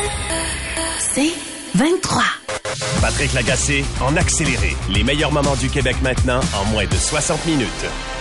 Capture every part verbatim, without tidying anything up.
C'est vingt-trois. Patrick Lagacé en accéléré. Les meilleurs moments du Québec maintenant en moins de soixante minutes.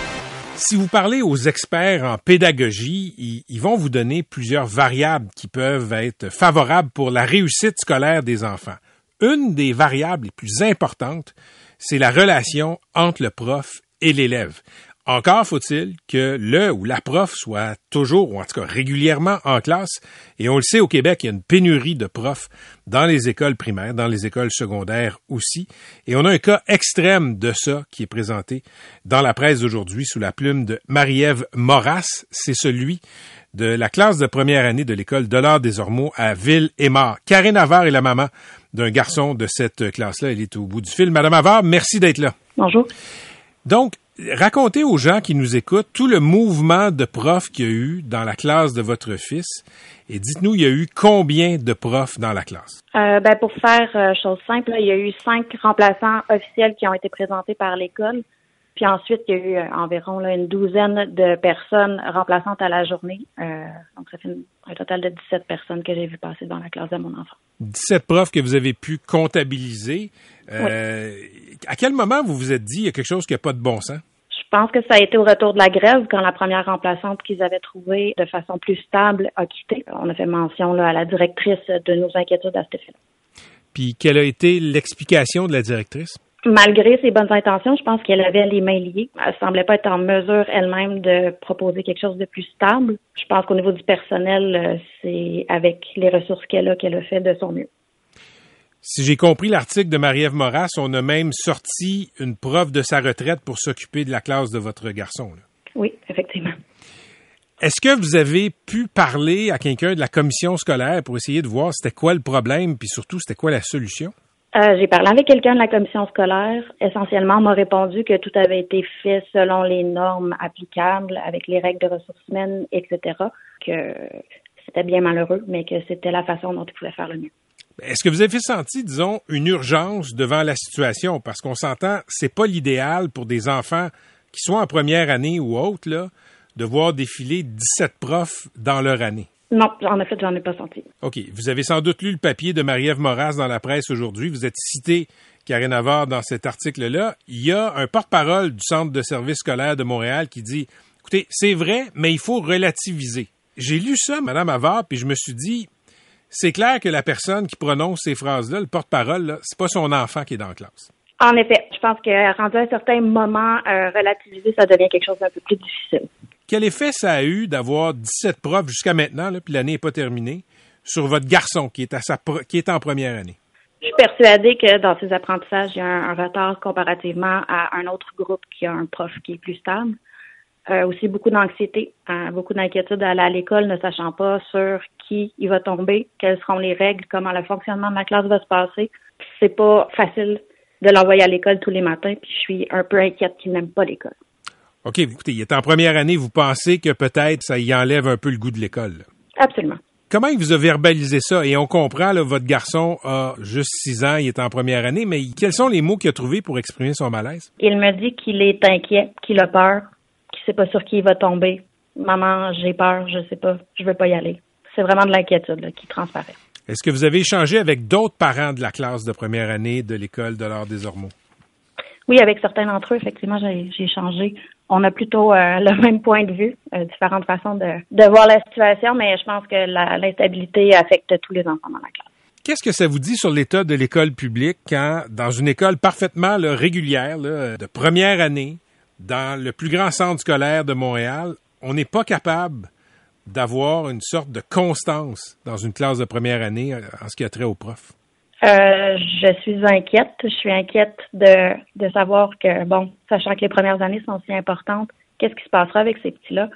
Si vous parlez aux experts en pédagogie, ils, ils vont vous donner plusieurs variables qui peuvent être favorables pour la réussite scolaire des enfants. Une des variables les plus importantes, c'est la relation entre le prof et l'élève. Encore faut-il que le ou la prof soit toujours, ou en tout cas régulièrement en classe. Et on le sait, au Québec, il y a une pénurie de profs dans les écoles primaires, dans les écoles secondaires aussi. Et on a un cas extrême de ça qui est présenté dans la presse d'aujourd'hui sous la plume de Marie-Ève Moras. C'est celui de la classe de première année de l'école Dollard-des-Ormeaux à Ville-et-Mort. Karine Havard est la maman d'un garçon de cette classe-là. Elle est au bout du fil. Madame Havard, merci d'être là. Bonjour. Donc, racontez aux gens qui nous écoutent tout le mouvement de profs qu'il y a eu dans la classe de votre fils et dites-nous, il y a eu combien de profs dans la classe? Euh, ben pour faire euh, chose simple, là, il y a eu cinq remplaçants officiels qui ont été présentés par l'école. Puis ensuite, il y a eu euh, environ là, une douzaine de personnes remplaçantes à la journée. Euh, donc, ça fait une, un total de dix-sept personnes que j'ai vu passer dans la classe de mon enfant. dix-sept profs que vous avez pu comptabiliser. Euh, oui. À quel moment vous vous êtes dit, il y a quelque chose qui n'a pas de bon sens? Je pense que ça a été au retour de la grève, quand la première remplaçante qu'ils avaient trouvée de façon plus stable a quitté. On a fait mention là, à la directrice de nos inquiétudes à cet effet-là. Puis, quelle a été l'explication de la directrice? Malgré ses bonnes intentions, je pense qu'elle avait les mains liées. Elle semblait pas être en mesure elle-même de proposer quelque chose de plus stable. Je pense qu'au niveau du personnel, c'est avec les ressources qu'elle a qu'elle a fait de son mieux. Si j'ai compris l'article de Marie-Ève Moras, on a même sorti une prof de sa retraite pour s'occuper de la classe de votre garçon. Là. Oui, effectivement. Est-ce que vous avez pu parler à quelqu'un de la commission scolaire pour essayer de voir c'était quoi le problème, puis surtout c'était quoi la solution? Euh, j'ai parlé avec quelqu'un de la commission scolaire. Essentiellement, on m'a répondu que tout avait été fait selon les normes applicables, avec les règles de ressources humaines, et cetera. Que c'était bien malheureux, mais que c'était la façon dont ils pouvaient faire le mieux. Est-ce que vous avez senti, disons, une urgence devant la situation? Parce qu'on s'entend, c'est pas l'idéal pour des enfants qui sont en première année ou autre, là, de voir défiler dix-sept profs dans leur année. Non, en fait, j'en ai pas senti. OK. Vous avez sans doute lu le papier de Marie-Ève Moras dans la presse aujourd'hui. Vous êtes cité, Karine Havard, dans cet article-là. Il y a un porte-parole du Centre de services scolaires de Montréal qui dit « Écoutez, c'est vrai, mais il faut relativiser. » J'ai lu ça, Mme Havard, puis je me suis dit, c'est clair que la personne qui prononce ces phrases-là, le porte-parole, là, c'est pas son enfant qui est dans la classe. En effet, je pense que rendu à un certain moment, euh, relativiser, ça devient quelque chose d'un peu plus difficile. Quel effet ça a eu d'avoir dix-sept profs jusqu'à maintenant, là, puis l'année n'est pas terminée, sur votre garçon qui est, à sa pro- qui est en première année? Je suis persuadée que dans ses apprentissages, il y a un, un retard comparativement à un autre groupe qui a un prof qui est plus stable. Euh, aussi beaucoup d'anxiété, euh, beaucoup d'inquiétude à aller à l'école, ne sachant pas sur qui il va tomber, quelles seront les règles, comment le fonctionnement de la classe va se passer. Puis c'est pas facile de l'envoyer à l'école tous les matins, puis je suis un peu inquiète qu'il n'aime pas l'école. OK, écoutez, il est en première année, vous pensez que peut-être ça y enlève un peu le goût de l'école? Là. Absolument. Comment il vous a verbalisé ça? Et on comprend, là, votre garçon a juste six ans, il est en première année, mais quels sont les mots qu'il a trouvés pour exprimer son malaise? Il me dit qu'il est inquiet, qu'il a peur, qu'il sait pas sur qui il va tomber. Maman, j'ai peur, je sais pas, je veux pas y aller. C'est vraiment de l'inquiétude là, qui transparaît. Est-ce que vous avez échangé avec d'autres parents de la classe de première année de l'école Dollard-des-Ormeaux? Oui, avec certains d'entre eux, effectivement, j'ai, j'ai échangé. On a plutôt euh, le même point de vue, euh, différentes façons de, de voir la situation, mais je pense que la, l'instabilité affecte tous les enfants dans la classe. Qu'est-ce que ça vous dit sur l'état de l'école publique quand, dans une école parfaitement là, régulière, là, de première année, dans le plus grand centre scolaire de Montréal, on n'est pas capable d'avoir une sorte de constance dans une classe de première année en ce qui a trait aux profs? Euh, je suis inquiète. Je suis inquiète de, de savoir que, bon, sachant que les premières années sont si importantes, qu'est-ce qui se passera avec ces petits-là?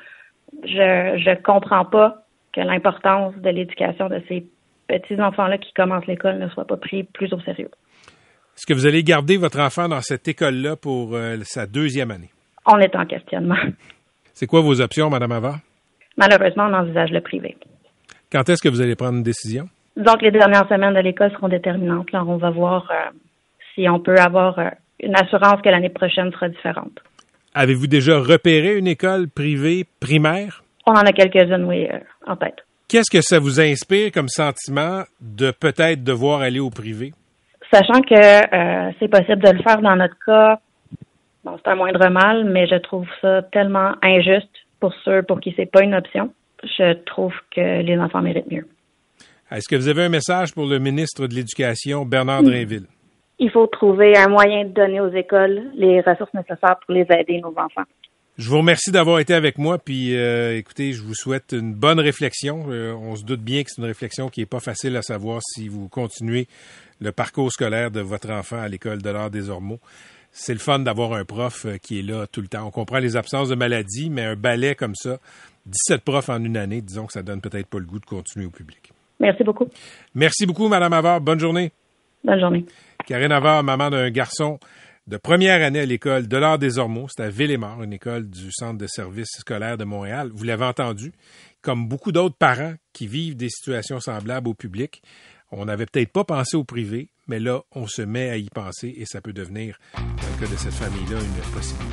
Je je comprends pas que l'importance de l'éducation de ces petits enfants-là qui commencent l'école ne soit pas pris plus au sérieux. Est-ce que vous allez garder votre enfant dans cette école-là pour euh, sa deuxième année? On est en questionnement. C'est quoi vos options, Mme Havard? Malheureusement, on envisage le privé. Quand est-ce que vous allez prendre une décision? Donc, les dernières semaines de l'école seront déterminantes. Là, on va voir euh, si on peut avoir euh, une assurance que l'année prochaine sera différente. Avez-vous déjà repéré une école privée primaire? On en a quelques-unes, oui, euh, en tête. Qu'est-ce que ça vous inspire comme sentiment de peut-être devoir aller au privé? Sachant que euh, c'est possible de le faire dans notre cas, bon, c'est un moindre mal, mais je trouve ça tellement injuste pour ceux pour qui c'est pas une option. Je trouve que les enfants méritent mieux. Est-ce que vous avez un message pour le ministre de l'Éducation, Bernard Drinville? Il faut trouver un moyen de donner aux écoles les ressources nécessaires pour les aider, nos enfants. Je vous remercie d'avoir été avec moi, puis euh, écoutez, je vous souhaite une bonne réflexion. Euh, on se doute bien que c'est une réflexion qui n'est pas facile à savoir si vous continuez le parcours scolaire de votre enfant à l'école de l'Art des Ormeaux. C'est le fun d'avoir un prof qui est là tout le temps. On comprend les absences de maladie, mais un ballet comme ça, dix-sept profs en une année, disons que ça donne peut-être pas le goût de continuer au public. Merci beaucoup. Merci beaucoup, Mme Havard. Bonne journée. Bonne journée. Karine Havard, maman d'un garçon de première année à l'école de l'Art des Ormeaux. C'est à Villemort, une école du Centre de services scolaires de Montréal. Vous l'avez entendu, comme beaucoup d'autres parents qui vivent des situations semblables au public, on n'avait peut-être pas pensé au privé, mais là, on se met à y penser et ça peut devenir, dans le cas de cette famille-là, une possibilité.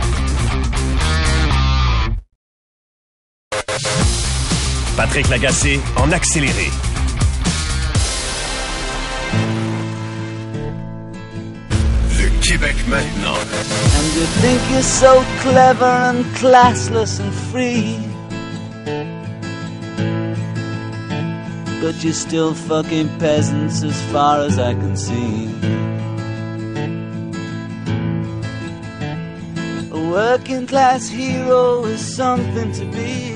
Patrick Lagacé en accéléré. Le Québec maintenant. And you think you're so clever and classless and free, but you're still fucking peasants as far as I can see. A working class hero is something to be.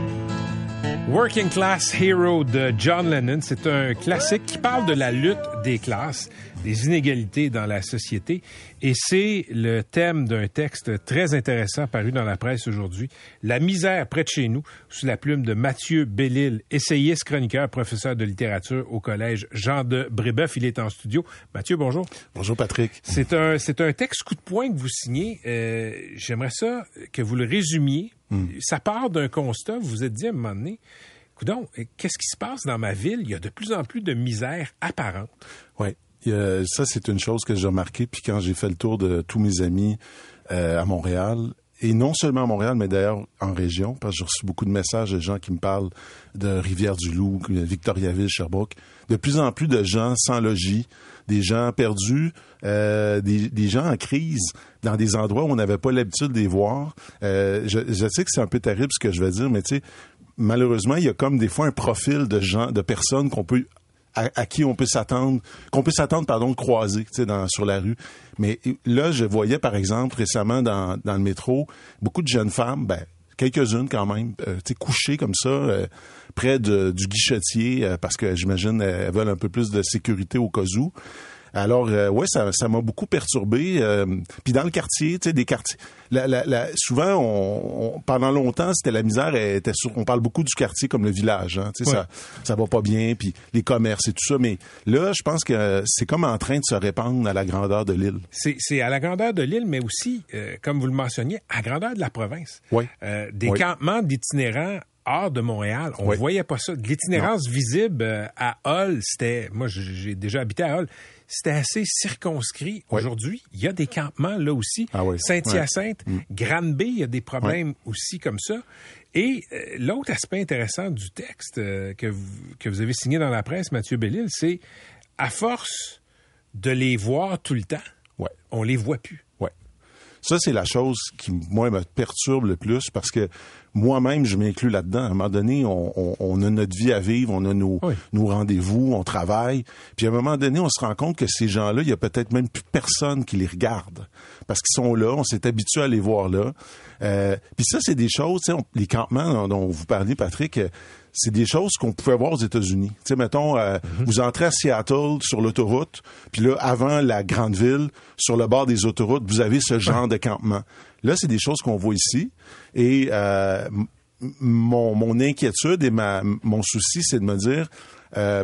Working Class Hero de John Lennon, c'est un classique qui parle de la lutte des classes, des inégalités dans la société, et c'est le thème d'un texte très intéressant paru dans la presse aujourd'hui, La misère près de chez nous, sous la plume de Mathieu Bellil, essayiste, chroniqueur, professeur de littérature au collège Jean de Brébeuf. Il est en studio. Mathieu, bonjour. Bonjour Patrick. C'est un, c'est un texte coup de poing que vous signez. Euh, j'aimerais ça que vous le résumiez. Mm. Ça part d'un constat, vous vous êtes dit à un moment donné, coudonc, qu'est-ce qui se passe dans ma ville? Il y a de plus en plus de misère apparente. Oui, euh, ça c'est une chose que j'ai remarqué, puis quand j'ai fait le tour de tous mes amis euh, à Montréal, et non seulement à Montréal, mais d'ailleurs en région, parce que j'ai reçu beaucoup de messages de gens qui me parlent de Rivière-du-Loup, Victoriaville, Sherbrooke, de plus en plus de gens sans logis, des gens perdus, euh, des, des gens en crise dans des endroits où on n'avait pas l'habitude de les voir. Euh, je, je sais que c'est un peu terrible ce que je vais dire, mais tu sais, malheureusement, il y a comme des fois un profil de gens, de personnes qu'on peut à, à qui on peut s'attendre, qu'on peut s'attendre, pardon, de croiser, tu sais, dans, sur la rue. Mais là, je voyais, par exemple, récemment dans, dans le métro, beaucoup de jeunes femmes, ben, quelques-unes quand même, euh, tu sais, couchées comme ça, euh, près de, du guichetier, euh, parce que j'imagine elles veulent un peu plus de sécurité au cas où. Alors, euh, ouais, ça, ça m'a beaucoup perturbé. Euh, puis dans le quartier, tu sais, des quartiers. La, la, la, souvent, on, on, pendant longtemps, c'était la misère. Était sur, on parle beaucoup du quartier comme le village. Hein, tu sais, ouais. ça, ça va pas bien. Puis les commerces et tout ça. Mais là, je pense que c'est comme en train de se répandre à la grandeur de l'île. C'est, c'est à la grandeur de l'île, mais aussi, euh, comme vous le mentionniez, à la grandeur de la province. Oui. Euh, des oui. campements d'itinérants hors de Montréal, on oui. voyait pas ça. De l'itinérance non. visible euh, à Hull, c'était... Moi, j'ai déjà habité à Hull. C'était assez circonscrit. Oui. Aujourd'hui, il y a des campements là aussi. Ah oui. Saint-Hyacinthe, ouais. Granby, il y a des problèmes oui. aussi comme ça. Et euh, l'autre aspect intéressant du texte euh, que, vous, que vous avez signé dans la presse, Mathieu Bellil, c'est à force de les voir tout le temps, ouais. on les voit plus. Ouais. Ça, c'est la chose qui, moi, me perturbe le plus parce que moi-même, je m'inclus là-dedans. À un moment donné, on, on, on a notre vie à vivre, on a nos, oui. nos rendez-vous, on travaille. Puis à un moment donné, on se rend compte que ces gens-là, il y a peut-être même plus personne qui les regarde. Parce qu'ils sont là, on s'est habitué à les voir là. Euh, puis ça, c'est des choses, tu sais, les campements dont vous parliez, Patrick, c'est des choses qu'on pouvait voir aux États-Unis. Tu sais, mettons, euh, mm-hmm. vous entrez à Seattle sur l'autoroute, puis là, avant la grande ville, sur le bord des autoroutes, vous avez ce genre ouais. de campement. Là, c'est des choses qu'on voit ici. Et euh, mon, mon inquiétude et ma, mon souci, c'est de me dire, euh,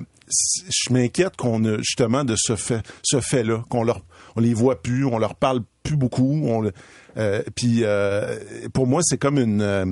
je m'inquiète qu'on a justement de ce fait, ce fait-là, qu'on leur, on les voit plus, on leur parle plus beaucoup. On, euh, puis euh, pour moi, c'est comme une, euh,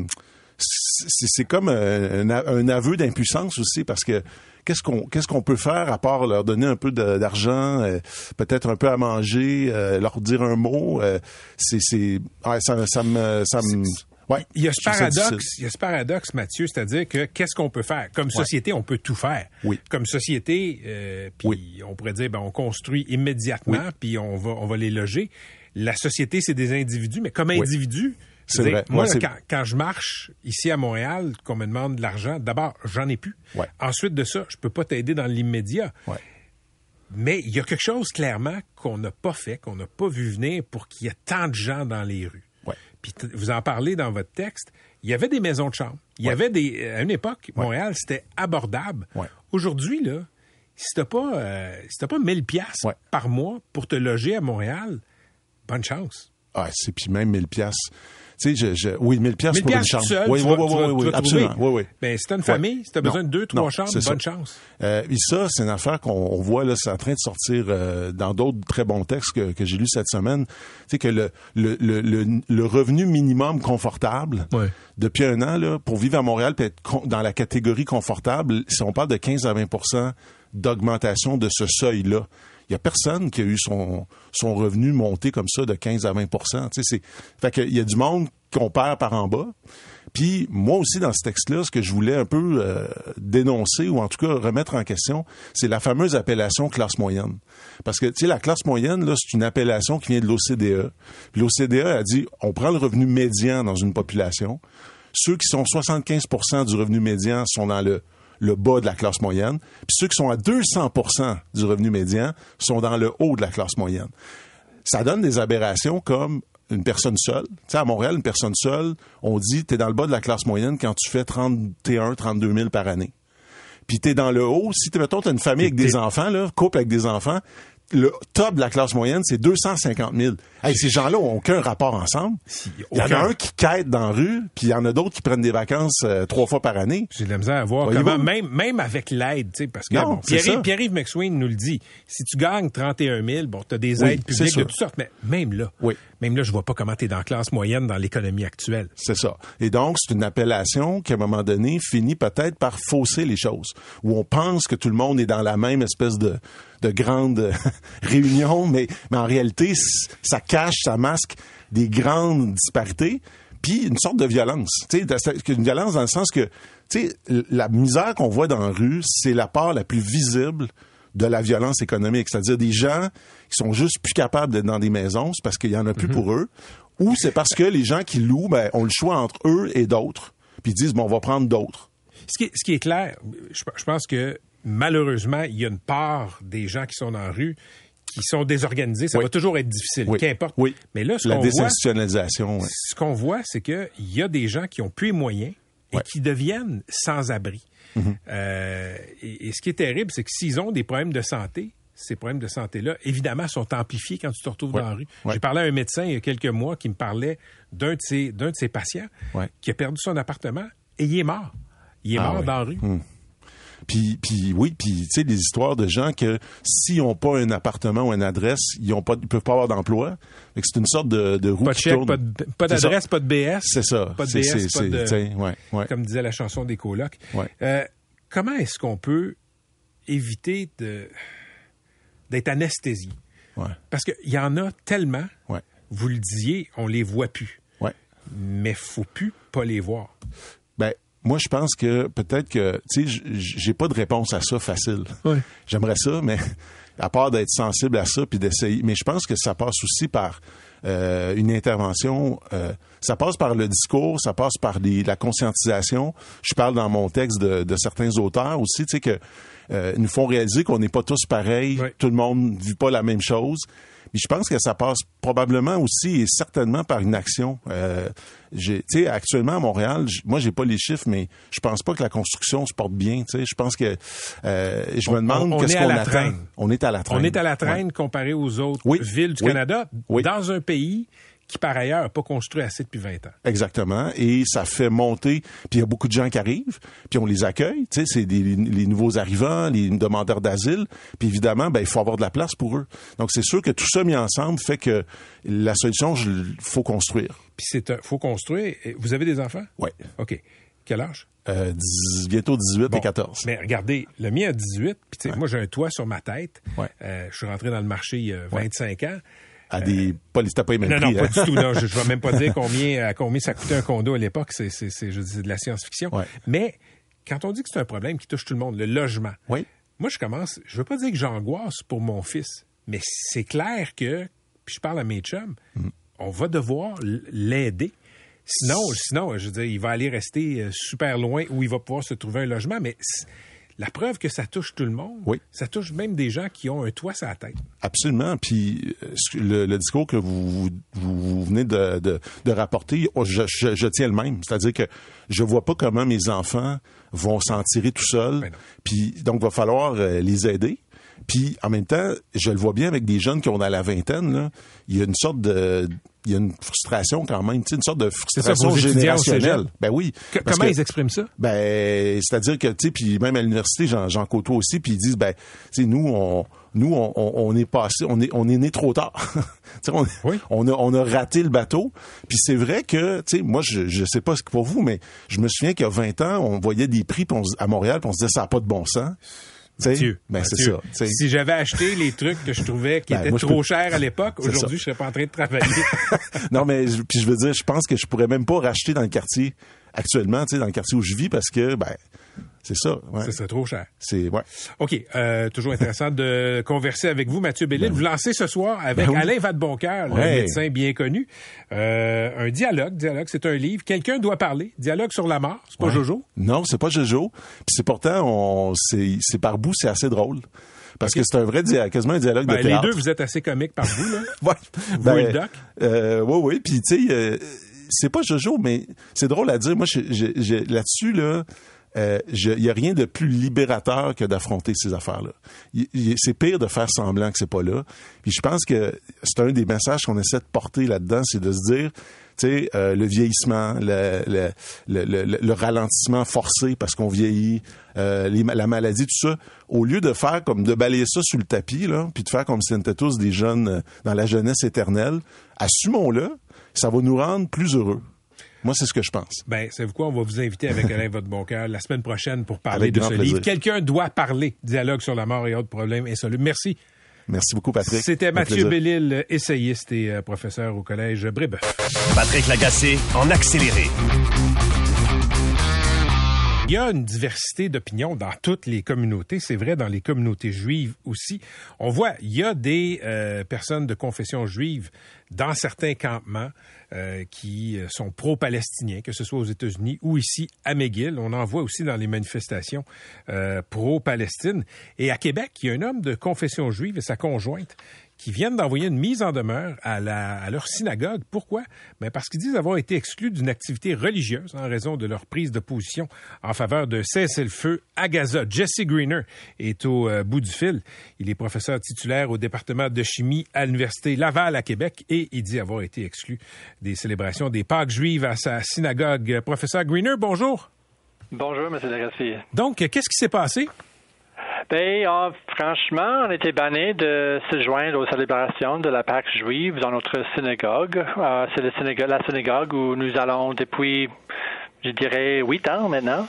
c'est, c'est comme un, un aveu d'impuissance aussi, parce que Qu'est-ce qu'on, qu'est-ce qu'on peut faire à part leur donner un peu de, d'argent, euh, peut-être un peu à manger, euh, leur dire un mot. Euh, c'est, c'est, ouais, ça, ça me, ça me, Ouais, il y a ce paradoxe, difficile. il y a ce paradoxe, Mathieu, c'est-à-dire que qu'est-ce qu'on peut faire? Comme société, ouais. on peut tout faire. Oui. Comme société, euh, puis oui. on pourrait dire, ben, on construit immédiatement, oui. puis on va, on va les loger. La société, c'est des individus, mais comme individu, oui. c'est dire, vrai. Moi, ouais, là, quand, quand je marche ici à Montréal, qu'on me demande de l'argent, d'abord, j'en ai plus. Ouais. Ensuite de ça, je peux pas t'aider dans l'immédiat. Ouais. Mais il y a quelque chose, clairement, qu'on n'a pas fait, qu'on n'a pas vu venir pour qu'il y ait tant de gens dans les rues. Ouais. Puis t- vous en parlez dans votre texte, il y avait des maisons de chambre. Il y ouais. avait des... À une époque, ouais. Montréal, c'était abordable. Ouais. Aujourd'hui, là, si t'as pas, euh, si t'as pas mille piastres ouais. par mois pour te loger à Montréal, bonne chance. Ah, c'est puis même mille piastres. Tu sais, je, je, oui, mille piastres pour une chambre. Seul, oui, oui, oui, oui, oui, absolument. Oui, oui. Ben, si t'as une famille, ouais. si t'as besoin non, de deux, trois non, chambres, bonne ça. chance. Euh, et ça, c'est une affaire qu'on on voit, là, c'est en train de sortir euh, dans d'autres très bons textes que, que j'ai lus cette semaine. Tu sais, que le, le, le, le, le revenu minimum confortable, ouais. depuis un an, là, pour vivre à Montréal, peut être con, dans la catégorie confortable, si on parle de quinze à vingt pour cent d'augmentation de ce seuil-là. Il y a personne qui a eu son, son revenu monté comme ça de quinze à vingt pour cent. Tu sais, c'est, fait que il y a du monde qu'on perd par en bas. Puis moi aussi, dans ce texte-là, ce que je voulais un peu euh, dénoncer ou en tout cas remettre en question, c'est la fameuse appellation classe moyenne. Parce que, tu sais, la classe moyenne, là, c'est une appellation qui vient de l'O C D E. Puis l'O C D E a dit, on prend le revenu médian dans une population. Ceux qui sont soixante-quinze pour cent du revenu médian sont dans le le bas de la classe moyenne, puis ceux qui sont à deux cents pour cent du revenu médian sont dans le haut de la classe moyenne. Ça donne des aberrations comme une personne seule. Tu sais, à Montréal, une personne seule, on dit, t'es dans le bas de la classe moyenne quand tu fais trente et un, trente-deux mille par année. Puis t'es dans le haut, si t'es, mettons, t'as une famille avec des enfants, là, couple avec des enfants, le top de la classe moyenne, c'est deux cent cinquante mille. Hey, ces gens-là ont aucun rapport ensemble. Si, il y en a un qui quête dans la rue, puis il y en a d'autres qui prennent des vacances euh, trois fois par année. J'ai de la misère à voir ouais, comment, même, même avec l'aide, tu sais, parce que non, bon, Pierre-Yves, Pierre-Yves McSween nous le dit, si tu gagnes trente et un mille, bon, t'as des aides oui, publiques de toutes sortes, mais même là, oui. même là, je vois pas comment t'es dans la classe moyenne dans l'économie actuelle. C'est ça. Et donc, c'est une appellation qui, à un moment donné, finit peut-être par fausser les choses, où on pense que tout le monde est dans la même espèce de de grande réunion, mais, mais en réalité, ça cache, ça masque des grandes disparités, puis une sorte de violence. Tu sais, une violence dans le sens que, tu sais, la misère qu'on voit dans la rue, c'est la part la plus visible de la violence économique. C'est-à-dire des gens qui sont juste plus capables d'être dans des maisons, c'est parce qu'il y en a plus mm-hmm. pour eux, ou c'est parce que les gens qui louent, ben, ont le choix entre eux et d'autres, puis ils disent, bon, on va prendre d'autres. Ce qui est, ce qui est clair, je, je pense que malheureusement, il y a une part des gens qui sont dans la rue qui sont désorganisés. Ça oui. va toujours être difficile, oui. qu'importe. Oui. Mais là, ce la qu'on désinstitutionnalisation. voit, oui. ce qu'on voit, c'est qu'il y a des gens qui ont plus les moyens et oui. qui deviennent sans-abri. Mm-hmm. Euh, et, et ce qui est terrible, c'est que s'ils ont des problèmes de santé, ces problèmes de santé-là, évidemment, sont amplifiés quand tu te retrouves oui. dans la rue. Oui. J'ai parlé à un médecin il y a quelques mois qui me parlait d'un de ses, d'un de ses patients oui. qui a perdu son appartement et il est mort. Il est ah, mort oui. dans la rue. Mm. Puis, puis oui, puis tu sais, des histoires de gens que s'ils n'ont pas un appartement ou une adresse, ils ont pas, ils peuvent pas avoir d'emploi. Fait que c'est une sorte de, de roue pas de qui chèque, tourne. Pas, de, pas d'adresse, pas de B S. C'est ça. Pas de B S, c'est, pas de... C'est, ouais, ouais. Comme disait la chanson des colocs. Ouais. Euh, comment est-ce qu'on peut éviter de, d'être anesthésié? Ouais. Parce qu'il y en a tellement, ouais. vous le disiez, on les voit plus. Ouais. Mais faut plus pas les voir. Ben, moi, je pense que peut-être que, tu sais, j'ai pas de réponse à ça facile. Ouais. J'aimerais ça, mais à part d'être sensible à ça puis d'essayer. Mais je pense que ça passe aussi par euh, une intervention. Euh, ça passe par le discours, ça passe par les, la conscientisation. Je parle dans mon texte de, de certains auteurs aussi, tu sais, que euh, nous font réaliser qu'on n'est pas tous pareils. Ouais. Tout le monde ne vit pas la même chose. Mais je pense que ça passe probablement aussi et certainement par une action. Euh, tu sais, actuellement à Montréal, j- moi j'ai pas les chiffres, mais je pense pas que la construction se porte bien. Tu sais, je pense que euh, je me demande on, on qu'est-ce qu'on attend. Traîne. On est à la traîne. On est à la traîne ouais. comparé aux autres oui. villes du oui. Canada, oui. dans un pays qui, par ailleurs, n'a pas construit assez depuis vingt ans. Exactement. Et ça fait monter. Puis il y a beaucoup de gens qui arrivent, puis on les accueille. Tu sais, c'est des, les nouveaux arrivants, les demandeurs d'asile. Puis évidemment, ben il faut avoir de la place pour eux. Donc c'est sûr que tout ça mis ensemble fait que la solution, il faut construire. Puis c'est un, faut construire. Vous avez des enfants? Oui. OK. Quel âge? Euh, dix, bientôt dix-huit bon, et quatorze. Mais regardez, le mien a dix-huit. Puis tu sais, ouais. moi j'ai un toit sur ma tête. Ouais. Euh, je suis rentré dans le marché il y a vingt-cinq ouais. ans. à des... Pas les t'as pas Non, non, pas hein? du tout. Non, je ne vais même pas dire combien, à combien ça coûtait un condo à l'époque. C'est, c'est, c'est, je dis, c'est de la science-fiction. Ouais. Mais quand on dit que c'est un problème qui touche tout le monde, le logement, oui. moi, je commence... Je veux pas dire que j'angoisse pour mon fils, mais c'est clair que, puis je parle à mes chums, mm. on va devoir l'aider. Sinon, sinon, je veux dire, il va aller rester super loin où il va pouvoir se trouver un logement, mais la preuve que ça touche tout le monde, oui. ça touche même des gens qui ont un toit sur la tête. Absolument. Puis le, le discours que vous, vous, vous venez de, de, de rapporter, je, je, je tiens le même. C'est-à-dire que je vois pas comment mes enfants vont s'en tirer tout seuls. Ben Puis donc, il va falloir les aider. Puis, en même temps, je le vois bien avec des jeunes qui ont dans la vingtaine, là, il y a une sorte de... Il y a une frustration quand même, tu sais, une sorte de frustration générationnelle. Ben oui. Que, comment que, ils expriment ça? Ben, c'est-à-dire que, tu sais, puis même à l'université, j'en, j'en côtoie aussi, puis ils disent, ben, tu sais, nous, on... Nous, on, on est passé, on est, on est né trop tard. on, oui. on a, on a raté le bateau. Puis c'est vrai que, tu sais, moi, je, je sais pas ce que pour vous, mais je me souviens qu'il y a vingt ans, on voyait des prix on, à Montréal, puis on se disait, ça n'a pas de bon sens. Mathieu, ben Mathieu, c'est ça. T'sais. Si j'avais acheté les trucs que je trouvais qui ben, étaient trop peux... chers à l'époque, c'est aujourd'hui, ça. Je serais pas en train de travailler. Non, mais puis je veux dire, je pense que je pourrais même pas racheter dans le quartier actuellement, tu sais, dans le quartier où je vis, parce que, ben, c'est ça. Ouais. Ça serait trop cher. C'est, ouais. OK. Euh, toujours intéressant de converser avec vous, Mathieu Bellil. Ben, vous lancez ce soir avec ben, oui. Alain Vadeboncoeur, ouais. le médecin bien connu. Euh, un dialogue. Dialogue, c'est un livre. Quelqu'un doit parler. Dialogue sur la mort. C'est pas ouais. Jojo? Non, c'est pas Jojo. Puis c'est pourtant, on, c'est, c'est par bout, c'est assez drôle. Parce okay. que c'est un vrai dialogue, quasiment un dialogue ben, de théâtre. Les deux, vous êtes assez comiques par vous, là. ouais. Vous ben, et le doc. Euh, oui, oui. Puis, tu sais, euh, c'est pas Jojo, mais c'est drôle à dire. Moi, j'ai, j'ai, là-dessus, là, il euh, y a rien de plus libérateur que d'affronter ces affaires-là. Y, y, c'est pire de faire semblant que c'est pas là. Puis je pense que c'est un des messages qu'on essaie de porter là-dedans, c'est de se dire, tu sais, euh, le vieillissement, le, le, le, le, le ralentissement forcé parce qu'on vieillit, euh, les, la maladie, tout ça, au lieu de faire comme de balayer ça sur le tapis, là, puis de faire comme si on était tous des jeunes euh, dans la jeunesse éternelle, assumons-le, ça va nous rendre plus heureux. Moi, c'est ce que je pense. Ben, savez-vous quoi? On va vous inviter avec Alain Vadeboncoeur la semaine prochaine pour parler avec de ce plaisir. livre. Quelqu'un doit parler. Dialogue sur la mort et autres problèmes insolubles. Merci. Merci beaucoup, Patrick. C'était Mathieu Bellil, essayiste et euh, professeur au Collège Brébeuf. Patrick Lagacé, en accéléré. Il y a une diversité d'opinions dans toutes les communautés. C'est vrai dans les communautés juives aussi. On voit, il y a des euh, personnes de confession juive dans certains campements euh, qui sont pro-palestiniens, que ce soit aux États-Unis ou ici à McGill. On en voit aussi dans les manifestations euh, pro-Palestine. Et à Québec, il y a un homme de confession juive et sa conjointe qui viennent d'envoyer une mise en demeure à, la, à leur synagogue. Pourquoi? Ben parce qu'ils disent avoir été exclus d'une activité religieuse en raison de leur prise de position en faveur d'un cessez-le-feu à Gaza. Jesse Greener est au euh, bout du fil. Il est professeur titulaire au département de chimie à l'Université Laval à Québec et il dit avoir été exclu des célébrations des Pâques juives à sa synagogue. Professeur Greener, bonjour. Bonjour, M. Lagacé. Donc, qu'est-ce qui s'est passé? Ben, euh, franchement, on était bannis de se joindre aux célébrations de la Pâque juive dans notre synagogue. Euh, c'est le synagogue, la synagogue où nous allons depuis, je dirais, huit ans maintenant.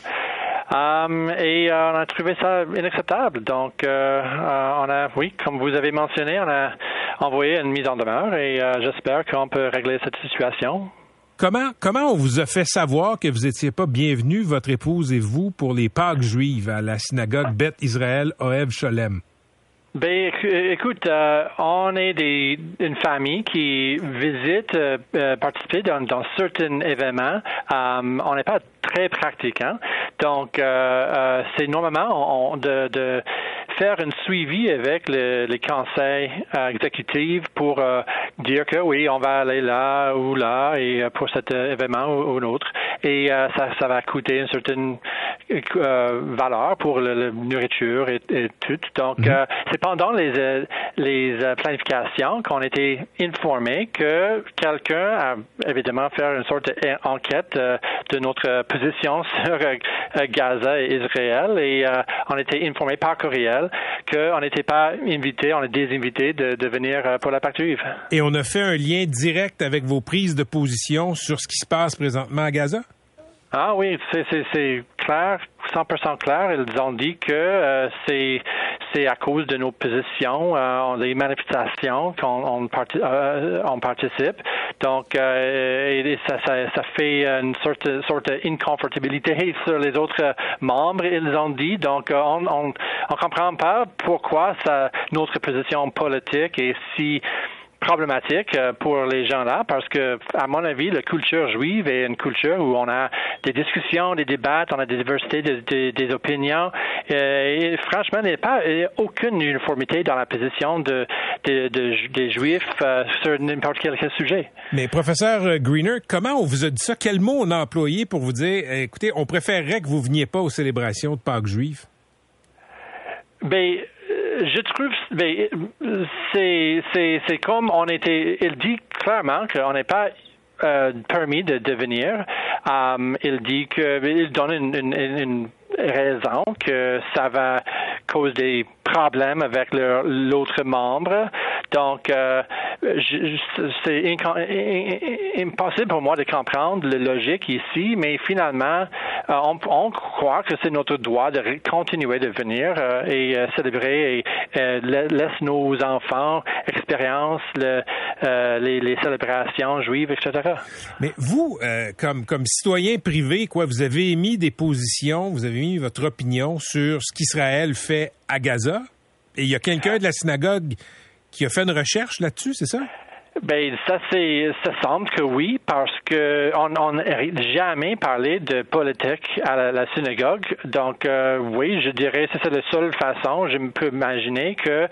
Um, et euh, on a trouvé ça inacceptable. Donc, euh, euh, on a, oui, comme vous avez mentionné, on a envoyé une mise en demeure et euh, j'espère qu'on peut régler cette situation. Comment, comment on vous a fait savoir que vous n'étiez pas bienvenus, votre épouse et vous, pour les Pâques juives à la synagogue Beth Israël Ohev Sholem? Ben, écoute, euh, on est des, une famille qui visite, euh, participer dans, dans certains événements. Um, on n'est pas très pratiquant. Donc, euh, euh, c'est normalement on, de, de faire un suivi avec le, les conseils euh, exécutifs pour euh, dire que oui, on va aller là ou là et pour cet événement ou, ou un autre. Et euh, ça, ça va coûter une certaine euh, valeur pour la nourriture et, et tout. Donc, mm-hmm. euh, c'est pendant les, euh, les euh, planifications qu'on était informés que quelqu'un a évidemment fait une sorte d'enquête euh, de notre position sur euh, Gaza et Israël et euh, on était informés par courriel qu'on n'était pas invités, on est désinvités de, de venir euh, pour la Pâque juive. Et on a fait un lien direct avec vos prises de position sur ce qui se passe présentement à Gaza? Ah oui, c'est, c'est, c'est clair, cent pour cent clair. Ils ont dit que euh, c'est c'est à cause de nos positions, euh, les manifestations qu'on on, parti, euh, on participe. Donc, euh, et ça, ça, ça fait une sorte, sorte d'inconfortabilité sur les autres membres, ils ont dit. Donc, on on, on comprend pas pourquoi ça, notre position politique est si problématique pour les gens là, parce que, à mon avis, la culture juive est une culture où on a des discussions, des débats, on a des diversités de, de, des opinions. Et, et franchement, il n'y a pas il y a aucune uniformité dans la position de, de, de des Juifs euh, sur n'importe quel, quel sujet. Mais professeur Greener, comment on vous a dit ça? Quel mot on a employé pour vous dire, écoutez, on préférerait que vous veniez pas aux célébrations de Pâques juives? Ben, je trouve, ben, c'est, c'est, c'est comme on était, il dit clairement qu'on n'est pas euh, permis de, de venir. Um, il dit que, il donne une, une, une raison que ça va causer des problèmes avec leur, l'autre membre. Donc, euh, je, c'est inco- impossible pour moi de comprendre la logique ici, mais finalement, euh, on, on croit que c'est notre droit de continuer de venir euh, et euh, célébrer et euh, laisse nos enfants expérience le, euh, les, les célébrations juives, et cetera. Mais vous, euh, comme comme citoyen privé, quoi, vous avez émis des positions, vous avez mis votre opinion sur ce qu'Israël fait à Gaza, et il y a quelqu'un de la synagogue qui a fait une recherche là-dessus, c'est ça? Ben ça c'est ça semble que oui, parce que on on n'a jamais parlé de politique à la, la synagogue. Donc euh, oui, je dirais que c'est la seule façon. Je peux imaginer que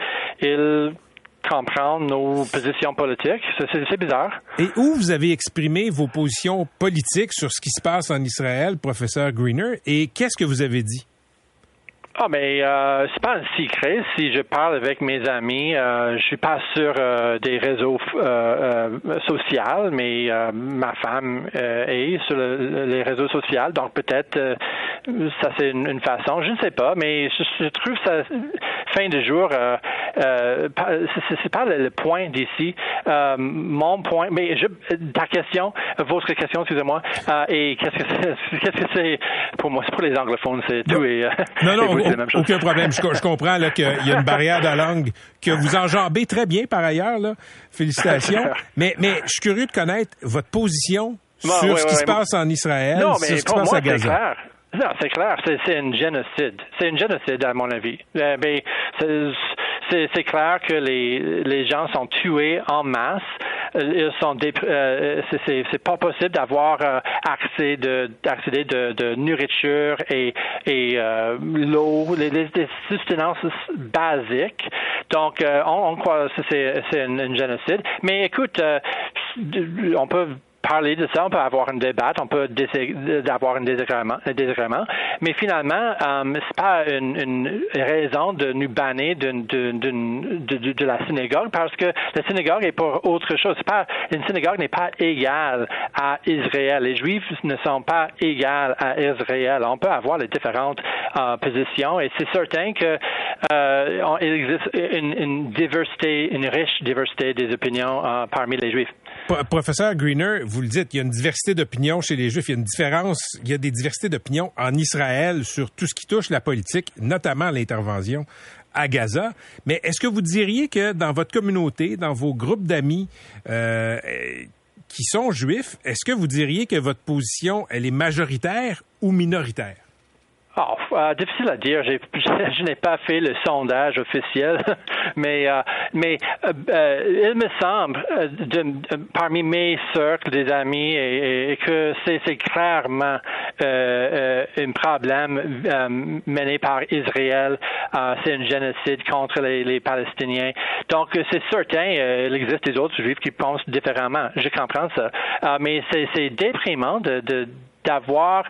il comprend nos positions politiques. C'est, c'est, c'est bizarre. Et où vous avez exprimé vos positions politiques sur ce qui se passe en Israël, professeur Greener, et qu'est-ce que vous avez dit? Ah, mais euh, c'est pas un secret. Si je parle avec mes amis, euh, je suis pas sur euh, des réseaux euh, euh, sociaux, mais euh, ma femme euh, est sur le, les réseaux sociaux, donc peut-être euh, ça c'est une, une façon. Je ne sais pas, mais je, je trouve ça fin de jour. Euh, euh, c'est, c'est pas le, le point d'ici. Euh, mon point, mais je, ta question, votre question, excusez-moi. Euh, et qu'est-ce que c'est, qu'est-ce que c'est pour moi? C'est pour les anglophones, c'est tout. Et, euh, non, non. et vous, aucun problème. Je, je comprends là, qu'il y a une barrière de langue que vous enjambez très bien par ailleurs. Là. Félicitations. mais, mais je suis curieux de connaître votre position bon, sur oui, ce qui oui, se oui. passe en Israël, non, sur mais ce qui se passe moi, à Gaza. C'est clair. Non, c'est clair. C'est, c'est un génocide. C'est un génocide, à mon avis. Euh, mais c'est, c'est, c'est clair que les, les gens sont tués en masse. Ils sont dé, euh, c'est, c'est, c'est pas possible d'avoir euh, accès de d'accéder de, de nourriture et et euh, l'eau, les, les, les sustenances basiques. Donc euh, on, on croit que c'est c'est un, un génocide. Mais écoute, euh, on peut parler de ça, on peut avoir un débat, on peut décider d'avoir un désagrément, un désagrément, mais finalement, um, c'est pas une, une raison de nous bannir de, de, de, de, de la synagogue, parce que la synagogue est pour autre chose. C'est pas, une synagogue n'est pas égale à Israël. Les Juifs ne sont pas égales à Israël. On peut avoir les différentes uh, positions, et c'est certain que euh, on, il existe une, une diversité, une riche diversité des opinions uh, parmi les Juifs. Professeur Greener, vous le dites, il y a une diversité d'opinions chez les Juifs, il y a une différence, il y a des diversités d'opinions en Israël sur tout ce qui touche la politique, notamment l'intervention à Gaza. Mais est-ce que vous diriez que dans votre communauté, dans vos groupes d'amis euh, qui sont juifs, est-ce que vous diriez que votre position, elle est majoritaire ou minoritaire? Oh, euh, difficile à dire. J'ai, je, je n'ai pas fait le sondage officiel, mais euh, mais euh, euh, il me semble, euh, de, de, parmi mes cercles des amis, et, et que c'est, c'est clairement euh, euh, un problème euh, mené par Israël. Euh, c'est un génocide contre les, les Palestiniens. Donc c'est certain, euh, il existe des autres Juifs qui pensent différemment. Je comprends ça, euh, mais c'est, c'est déprimant de, de d'avoir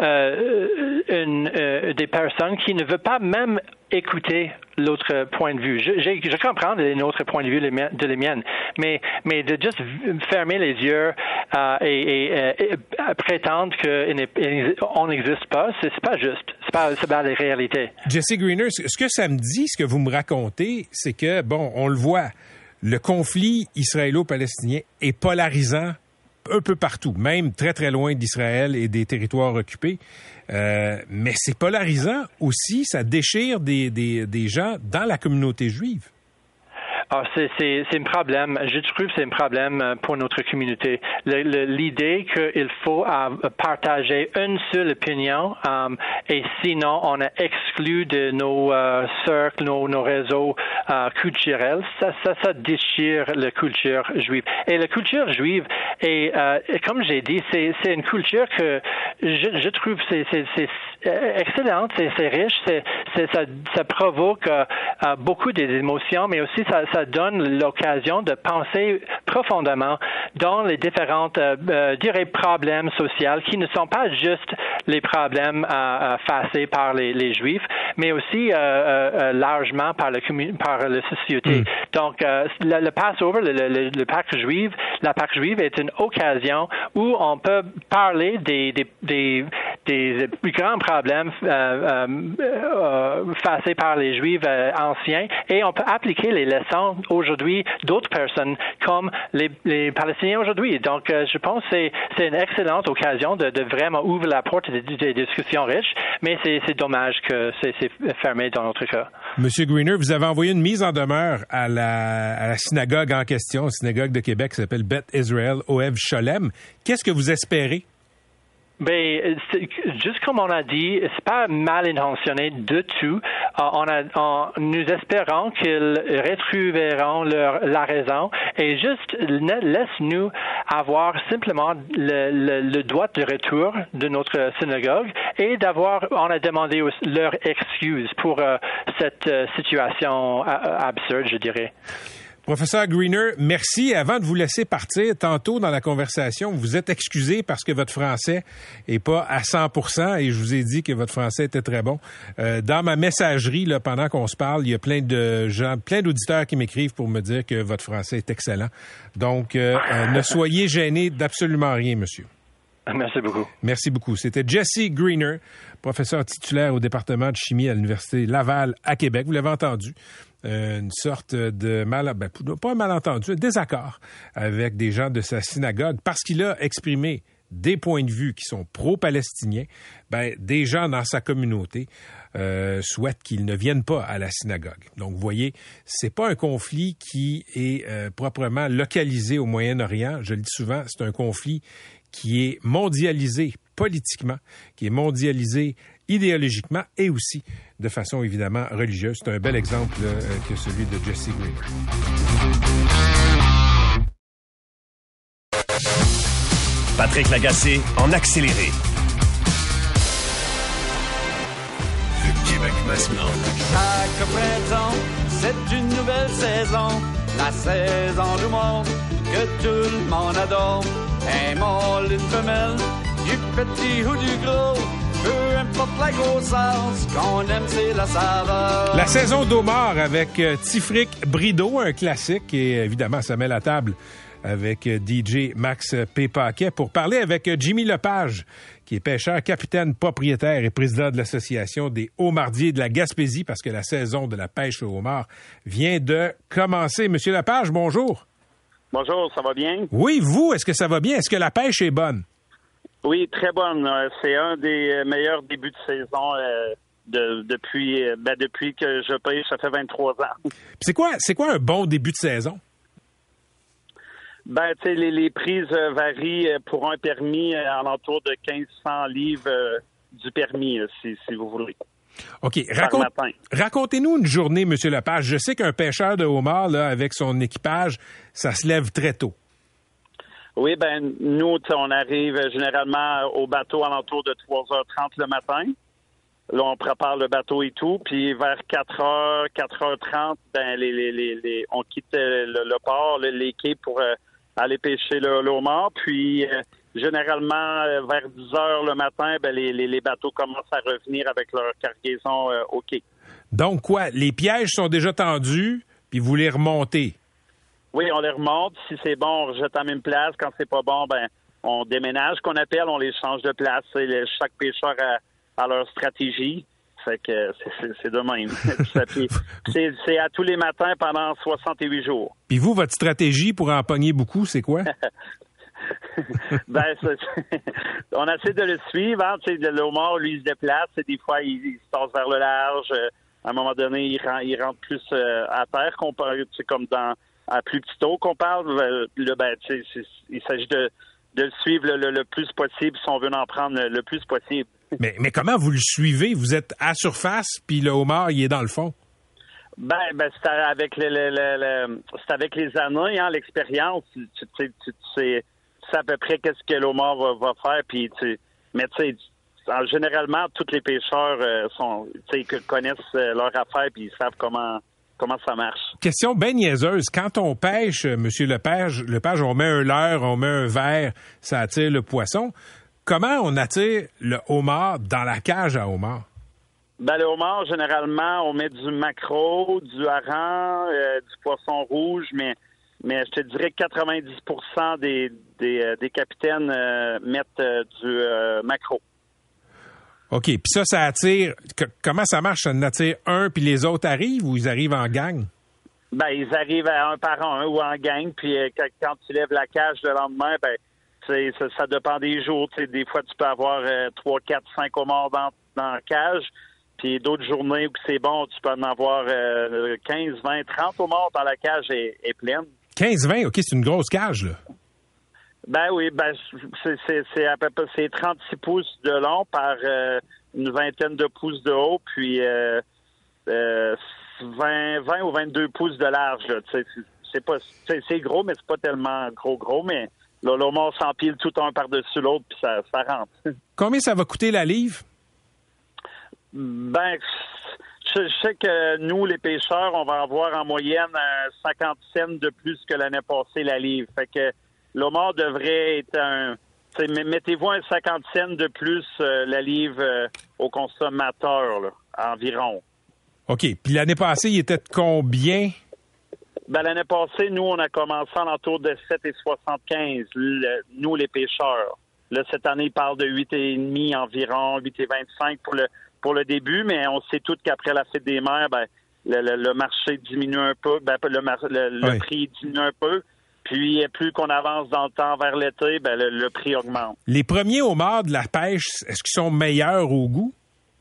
euh, une, euh, des personnes qui ne veulent pas même écouter l'autre point de vue. Je, je, je comprends les autres points de vue de les miennes, mais, mais de juste fermer les yeux euh, et, et, et, et prétendre qu'on n'existe pas, c'est, c'est pas juste. C'est pas, c'est pas la réalité. Jesse Greener, ce que ça me dit, ce que vous me racontez, c'est que, bon, on le voit, le conflit israélo-palestinien est polarisant un peu partout, même très très loin d'Israël et des territoires occupés. Euh, mais c'est polarisant aussi, ça déchire des, des, des gens dans la communauté juive. Ah, c'est, c'est, c'est un problème. Je trouve que c'est un problème pour notre communauté. Le, le, l'idée qu'il faut euh, partager une seule opinion um, et sinon on est exclu de nos euh, cercles, nos, nos réseaux euh, culturels, ça, ça, ça déchire la culture juive. Et la culture juive, est, euh, comme j'ai dit, c'est, c'est une culture que je, je trouve c'est, c'est, c'est excellente, c'est, c'est riche, c'est, c'est, ça, ça provoque euh, euh, beaucoup des émotions, mais aussi ça, ça donne l'occasion de penser profondément dans les différentes euh, euh, dirais, problèmes sociaux qui ne sont pas juste les problèmes euh, facés par les, les Juifs, mais aussi euh, euh, largement par la, commun- par la société. Mm. Donc, euh, le, le Passover, le, le, le Pâques juive, la Pâques juive est une occasion où on peut parler des, des, des, des plus grands problèmes euh, euh, euh, facés par les Juifs euh, anciens et on peut appliquer les leçons aujourd'hui d'autres personnes comme les, les Palestiniens aujourd'hui. Donc, euh, je pense que c'est, c'est une excellente occasion de, de vraiment ouvrir la porte des, des discussions riches, mais c'est, c'est dommage que c'est, c'est fermé dans notre cas. Monsieur Greener, vous avez envoyé une mise en demeure à la, à la synagogue en question, la synagogue de Québec qui s'appelle Beth Israel Ohev Sholem. Qu'est-ce que vous espérez? Ben, juste comme on a dit, c'est pas mal intentionné du tout. Uh, on a, on, nous espérons qu'ils retrouveront leur, la raison et juste laisse-nous avoir simplement le, le, le droit de retour de notre synagogue et d'avoir, on a demandé leur excuse pour uh, cette uh, situation uh, absurde, je dirais. Professeur Greener, merci. Avant de vous laisser partir, tantôt dans la conversation, vous êtes excusé parce que votre français est pas à cent pour cent et je vous ai dit que votre français était très bon. Euh, dans ma messagerie, là, pendant qu'on se parle, il y a plein de gens, plein d'auditeurs qui m'écrivent pour me dire que votre français est excellent. Donc, euh, euh, ne soyez gêné d'absolument rien, monsieur. Merci beaucoup. Merci beaucoup. C'était Jesse Greener, professeur titulaire au département de chimie à l'Université Laval à Québec. Vous l'avez entendu. Euh, une sorte de mal, ben, pas un malentendu, un désaccord avec des gens de sa synagogue parce qu'il a exprimé des points de vue qui sont pro-palestiniens. Ben, des gens dans sa communauté euh, souhaitent qu'ils ne viennent pas à la synagogue. Donc, vous voyez, c'est pas un conflit qui est euh, proprement localisé au Moyen-Orient. Je le dis souvent, c'est un conflit qui est mondialisé politiquement, qui est mondialisé idéologiquement et aussi de façon évidemment religieuse. C'est un bel exemple euh, que celui de Jesse Greener. Patrick Lagacé en accéléré. Le Québec maintenant. Chaque printemps, c'est une nouvelle saison, la saison du monde que tout le monde adore. Un mâle, une femelle, du petit ou du gros, peu importe la grosseur, ce qu'on aime, c'est la saveur. La saison d'Homard avec euh, Tifric Brideau, un classique, et évidemment, ça met la table avec euh, D J Max P. Paquet pour parler avec euh, Jimmy Lepage, qui est pêcheur, capitaine, propriétaire et président de l'Association des homardiers de la Gaspésie, parce que la saison de la pêche au homard vient de commencer. Monsieur Lepage, bonjour. Bonjour, ça va bien? Oui, vous, est-ce que ça va bien? Est-ce que la pêche est bonne? Oui, très bonne. C'est un des meilleurs débuts de saison euh, de, depuis, ben, depuis que je pêche. Ça fait vingt-trois ans. Puis c'est quoi, c'est quoi un bon début de saison? Ben, tu sais, les, les prises varient pour un permis à l'entour de quinze cents livres euh, du permis, si, si vous voulez. OK. Raconte, racontez-nous une journée, M. Lepage. Je sais qu'un pêcheur de homard, là, avec son équipage, ça se lève très tôt. Oui, ben nous, on arrive généralement au bateau à l'entour de trois heures trente le matin. Là, on prépare le bateau et tout. Puis vers quatre heures, quatre heures trente, ben les, les, les, les on quitte le, le port, le, les quais pour euh, aller pêcher le, le homard. Puis euh, généralement, euh, vers dix heures le matin, ben les, les, les bateaux commencent à revenir avec leur cargaison euh, au quai. Donc quoi, les pièges sont déjà tendus, puis vous les remontez? Oui, on les remonte. Si c'est bon, on rejette à la même place. Quand c'est pas bon, ben on déménage, qu'on appelle, on les change de place. Et chaque pêcheur a, a leur stratégie. Fait que c'est, c'est, c'est de même. c'est, c'est à tous les matins pendant soixante-huit jours. Puis vous, votre stratégie pour en pogner beaucoup, c'est quoi? ben, c'est, on essaie de le suivre. Hein, tu sais, le homard, lui, il se déplace. Et des fois, il, il se passe vers le large. À un moment donné, il rentre, il rentre plus euh, à terre, comparé, c'est comme dans à plus petit eau qu'on parle. Le, ben, tu sais, il s'agit de, de le suivre le, le, le plus possible si on veut en prendre le, le plus possible. Mais, mais comment vous le suivez? Vous êtes à surface, puis le homard, il est dans le fond? Ben, ben c'est avec le, le, le, le c'est avec les années, hein, l'expérience. Tu, tu, tu, tu sais, tu sais à peu près qu'est-ce que l'homard va, va faire, puis tu, mais tu sais. Alors, généralement, tous les pêcheurs euh, sont, tu sais, connaissent euh, leur affaire puis ils savent comment comment ça marche. Question bien niaiseuse. Quand on pêche, euh, Monsieur Lepage, Lepage, on met un leurre, on met un verre, ça attire le poisson. Comment on attire le homard dans la cage à homard? Ben, le homard, généralement, on met du maquereau, du hareng, euh, du poisson rouge, mais mais je te dirais que quatre-vingt-dix pour cent des des, euh, des capitaines euh, mettent euh, du euh, maquereau. OK. Puis ça, ça attire... Que, comment ça marche? Ça en attire un, puis les autres arrivent, ou ils arrivent en gang? Ben, ils arrivent à un par un ou en gang, puis euh, quand tu lèves la cage le lendemain, ben, c'est, ça, ça dépend des jours. T'sais, des fois, tu peux avoir euh, trois, quatre, cinq homards dans, dans la cage, puis d'autres journées où c'est bon, tu peux en avoir euh, quinze, vingt, trente homards dans la cage est, est pleine. quinze, vingt, OK, c'est une grosse cage, là. Ben oui, ben c'est, c'est, c'est à peu près c'est trente-six pouces de long par euh, une vingtaine de pouces de haut, puis euh, euh, vingt, vingt ou vingt-deux pouces de large. Là, c'est, c'est pas c'est, c'est gros, mais c'est pas tellement gros gros, mais là, l'homard s'empile tout un par-dessus l'autre, puis ça, ça rentre. Combien ça va coûter la livre? Ben, je, je sais que nous, les pêcheurs, on va avoir en moyenne euh, cinquante cents de plus que l'année passée la livre. Fait que l'homard devrait être un... Mettez-vous un cinquante cents de plus euh, la livre euh, au consommateur, là, environ. OK. Puis l'année passée, il était de combien? Ben, l'année passée, nous, on a commencé en entour de sept virgule soixante-quinze, le, nous, les pêcheurs. Là, cette année, ils parlent de huit virgule cinq environ, huit virgule vingt-cinq pour le pour le début, mais on sait tous qu'après la fête des mers, ben, le, le, le marché diminue un peu, ben, le, le, le oui. prix diminue un peu. Puis, plus qu'on avance dans le temps vers l'été, ben, le, le prix augmente. Les premiers homards de la pêche, est-ce qu'ils sont meilleurs au goût?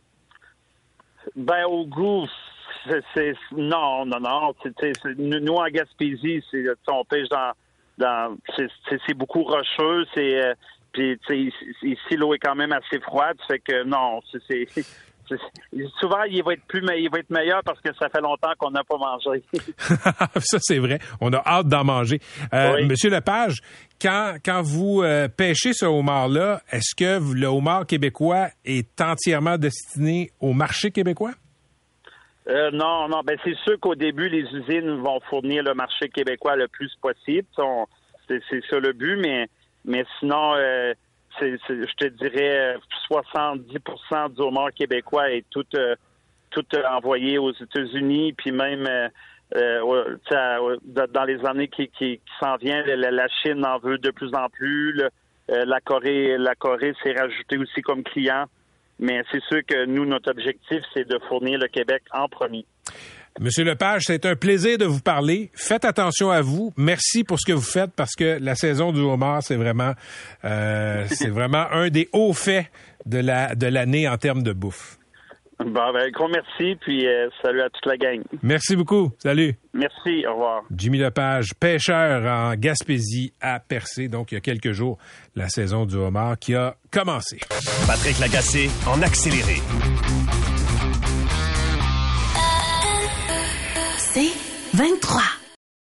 Ben, au goût, c'est, c'est non, non, non. C'est, c'est, nous, en Gaspésie, c'est, on pêche dans... dans c'est, c'est, c'est beaucoup rocheux, c'est... Euh, puis, tu sais, ici, l'eau est quand même assez froide, fait que non, c'est... c'est souvent, il va être plus, il va être meilleur parce que ça fait longtemps qu'on n'a pas mangé. Ça, c'est vrai. On a hâte d'en manger. Euh, oui. Monsieur Lepage, quand, quand vous euh, pêchez ce homard-là, est-ce que le homard québécois est entièrement destiné au marché québécois? Euh, non, non. Ben, c'est sûr qu'au début, les usines vont fournir le marché québécois le plus possible. On, c'est, c'est ça le but, mais, mais sinon, euh, C'est, c'est, je te dirais soixante-dix pour cent du homard québécois est tout, euh, tout euh, envoyé aux États-Unis, puis même euh, euh, dans les années qui, qui, qui s'en viennent, la, la Chine en veut de plus en plus. Le, euh, la Corée, la Corée s'est rajoutée aussi comme client. Mais c'est sûr que nous, notre objectif, c'est de fournir le Québec en premier. Monsieur Lepage, c'est un plaisir de vous parler. Faites attention à vous. Merci pour ce que vous faites parce que la saison du homard, c'est vraiment, euh, c'est vraiment un des hauts faits de la de l'année en termes de bouffe. Bon, ben, gros merci, puis euh, salut à toute la gang. Merci beaucoup. Salut. Merci, au revoir. Jimmy Lepage, pêcheur en Gaspésie à Percé. Donc, il y a quelques jours, la saison du homard qui a commencé. Patrick Lagacé en accéléré. C'est vingt-trois.